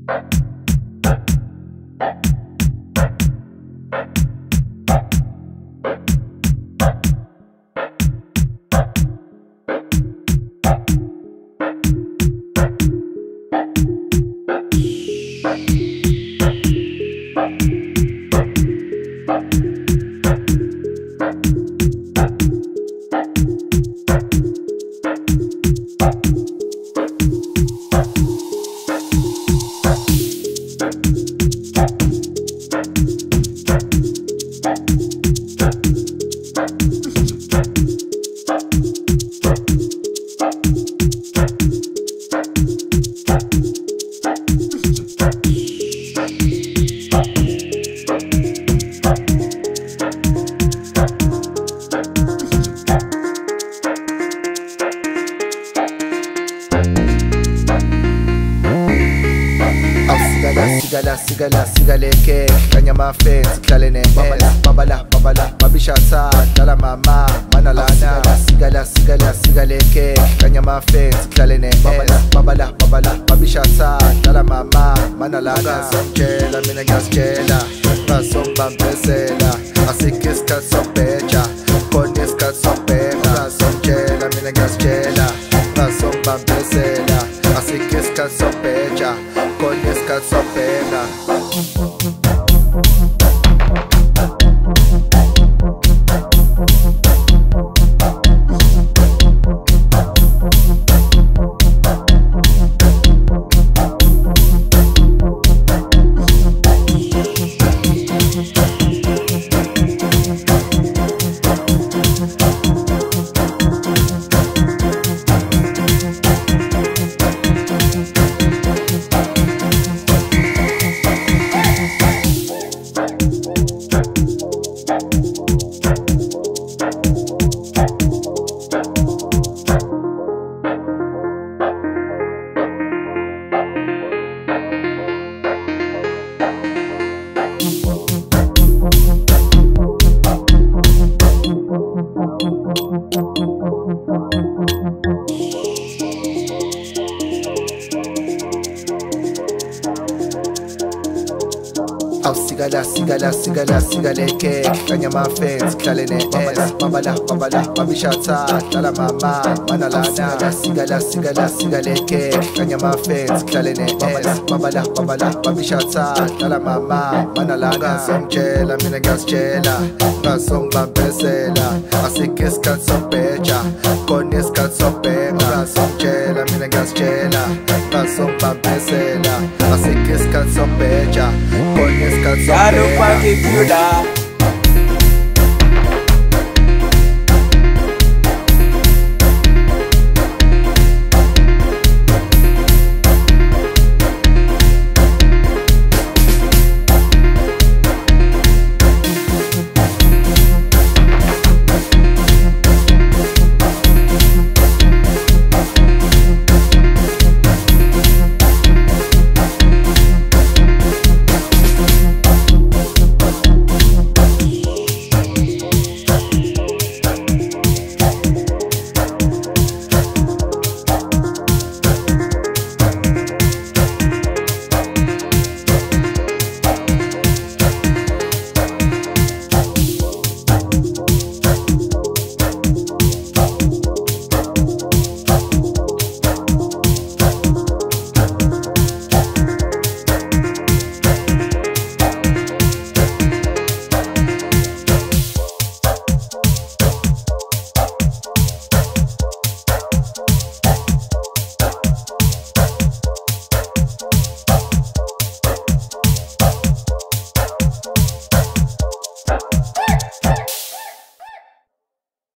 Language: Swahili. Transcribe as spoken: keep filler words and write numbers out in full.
Sigala, sigala, sigaleke kanya mafenzi sihlale ne babala babala babala babishata dala mama manalana sigala sigala sigaleke kanya mafenzi sihlale ne babala babala babala babishata dala mama manalana sonjela mina ngasjela basomba mpesela asikiska sopecha koniska sopena sonjela mina ngasjela basomba mpesela asikiska sopecha koniska sopena. Sigala, sigala, sigala, sigaleke kanya mafenzi sihlale ne babala babala babala babishata dala mama manalana sigala, sigala, sigaleke kanya mafenzi sihlale ne babala babala babala babishata dala mama manalana sonjela mina ngasjela basomba mpesela asikiska sopecha koniska sopena sonjela mina ngasjela basomba mpesela asikiska sopecha koniska sopena. Ya no pa' que viuda